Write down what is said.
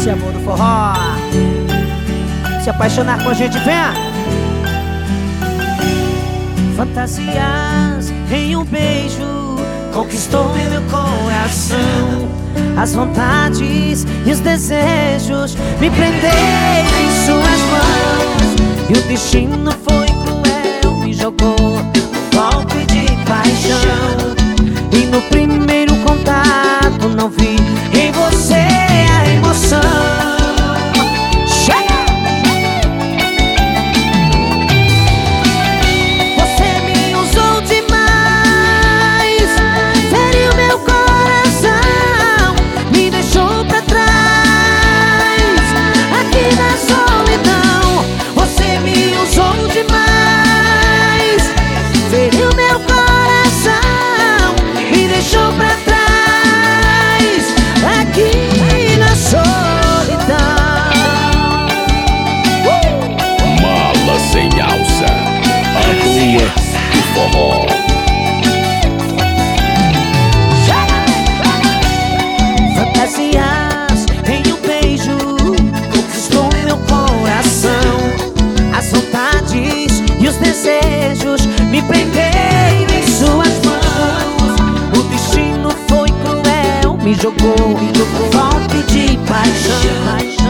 Esse amor do forró. Se apaixonar com a gente, venha. Fantasias em um beijo conquistou meu coração. As vontades e os desejos me prenderam em suas mãos. E o destino foi cruel, me jogou um golpe de paixão. E no primeiro contato não vi em você a emoção. Chega! Você me usou demais, feriu meu coração, me deixou pra trás, aqui na solidão. Você me usou demais, feriu meu coração, me deixou pra trás, aqui na solidão. Mala sem alça, a rua do forró. Fantasias em um beijo conquistou meu coração. As vontades e os desejos me prenderam em suas mãos. O destino foi cruel, me jogou um golpe de paixão.